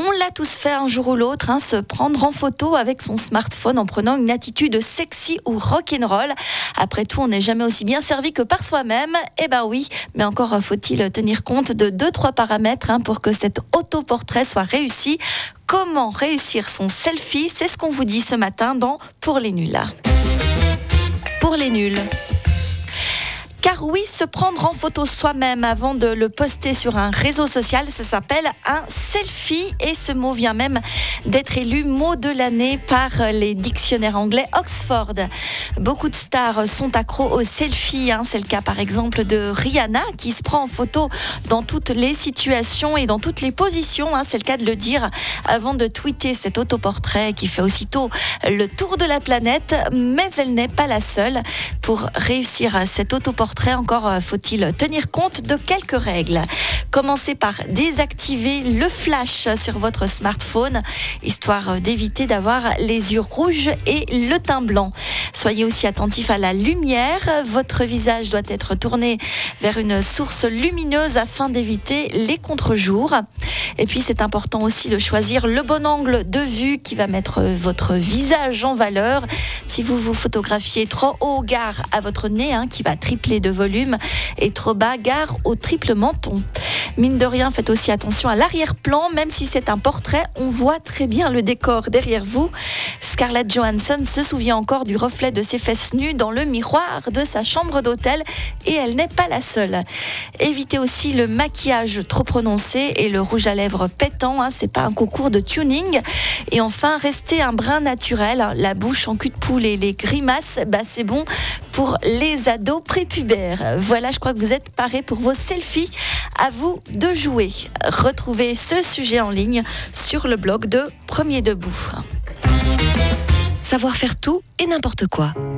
On l'a tous fait un jour ou l'autre, se prendre en photo avec son smartphone en prenant une attitude sexy ou rock'n'roll. Après tout, on n'est jamais aussi bien servi que par soi-même. Eh ben oui, mais encore faut-il tenir compte de 2-3 paramètres pour que cet autoportrait soit réussi. Comment réussir son selfie? C'est ce qu'on vous dit ce matin dans Pour les nuls. Pour les nuls. Car oui, se prendre en photo soi-même avant de le poster sur un réseau social, ça s'appelle un selfie. Et ce mot vient même d'être élu mot de l'année par les dictionnaires anglais Oxford. Beaucoup de stars sont accros au selfie. C'est le cas par exemple de Rihanna qui se prend en photo dans toutes les situations et dans toutes les positions. C'est le cas de le dire avant de tweeter cet autoportrait qui fait aussitôt le tour de la planète. Mais elle n'est pas la seule. Pour réussir cet autoportrait, encore faut-il tenir compte de quelques règles. Commencez par désactiver le flash sur votre smartphone, histoire d'éviter d'avoir les yeux rouges et le teint blanc. Soyez aussi attentif à la lumière. Votre visage doit être tourné vers une source lumineuse afin d'éviter les contre-jours. Et puis c'est important aussi de choisir le bon angle de vue qui va mettre votre visage en valeur. Si vous vous photographiez trop haut, gare à votre nez qui va tripler de volume, et trop bas, gare au triple menton. Mine de rien, faites aussi attention à l'arrière-plan. Même si c'est un portrait, on voit très bien le décor derrière vous. Scarlett Johansson se souvient encore du reflet de ses fesses nues dans le miroir de sa chambre d'hôtel, et elle n'est pas la seule. Évitez aussi le maquillage trop prononcé et le rouge à lèvres pétant. C'est pas un concours de tuning. Et enfin, restez un brin naturel. La bouche en cul de poule et les grimaces, c'est bon pour les ados prépubères. Voilà, je crois que vous êtes parés pour vos selfies. À vous de jouer. Retrouvez ce sujet en ligne sur le blog de Premier Debout. Savoir faire tout et n'importe quoi.